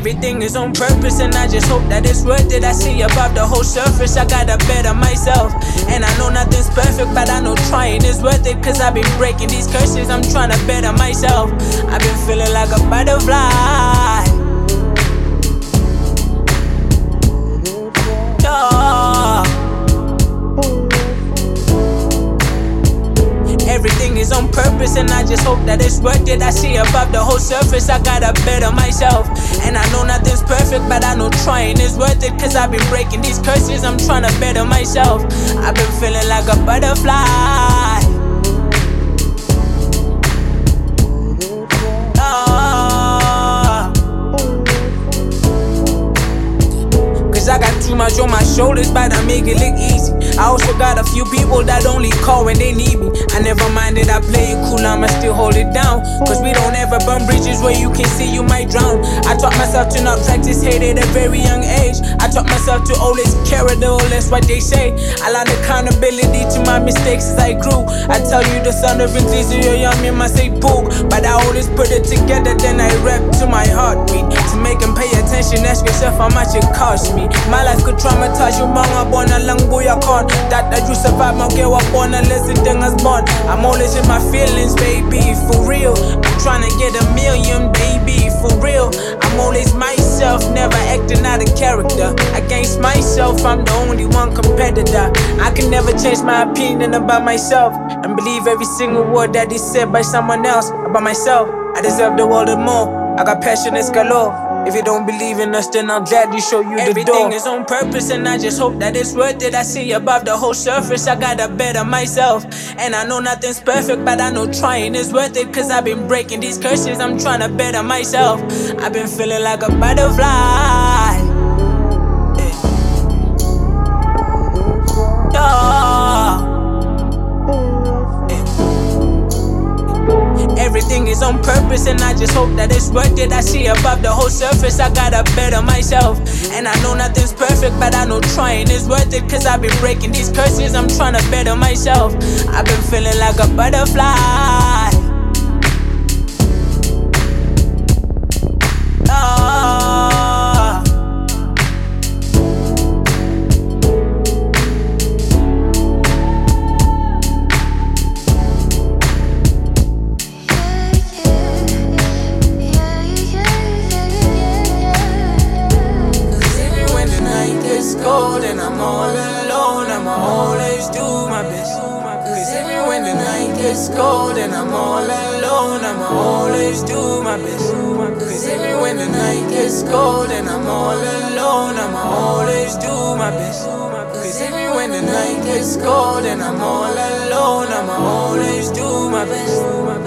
Everything is on purpose and I just hope that it's worth it. I see above the whole surface, I gotta better myself. And I know nothing's perfect, but I know trying is worth it. Cause I've been breaking these curses, I'm trying to better myself. I've been feeling like a butterfly. Everything is on purpose and I just hope that it's worth it. I see above the whole surface, I gotta better myself. And I know nothing's perfect, but I know trying is worth it. Cause I've been breaking these curses, I'm trying to better myself. I've been feeling like a butterfly. Cause I got too much on my shoulders, but I make it look easy. I also got a few people that only call when they need me. I never minded, I play it cool, I'ma still hold it down. Cause we don't ever burn bridges where you can see you might drown. I taught myself to not practice hate at a very young age. I taught myself to always care a little less what they say. I learned accountability to my mistakes as I grew. I tell you the sound of enthusiasm, you must say boo. But I always put it together, then I rap to my heartbeat. To make them pay attention, ask yourself how much it cost me. My life could traumatize you, mga bona lang buyakon. That you survive, mga wapon unless the thing is born. I'm always in my feelings, baby, for real. I'm trying to get a million, baby, for real. I'm always myself, never acting out of character. Against myself, I'm the only one competitor. I can never change my opinion about myself and believe every single word that is said by someone else about myself. I deserve the world and more. I got passion, it's galore. If you don't believe in us, then I'll gladly show you the door. Everything is on purpose and I just hope that it's worth it. I see above the whole surface, I gotta better myself. And I know nothing's perfect, but I know trying is worth it. Cause I've been breaking these curses, I'm trying to better myself. I've been feeling like a butterfly. Everything is on purpose and I just hope that it's worth it. I see above the whole surface, I gotta better myself. And I know nothing's perfect, but I know trying is worth it. Cause I've been breaking these curses, I'm trying to better myself. I've been feeling like a butterfly. Cold and I'm all alone, I'ma always do my best. Cause even when the night gets cold and I'm all alone, I'ma always do my best. Cause even when the night gets cold and I'm all alone, I'ma always do my best. Cause even when the night gets cold and I'm all alone, I'ma always do my best.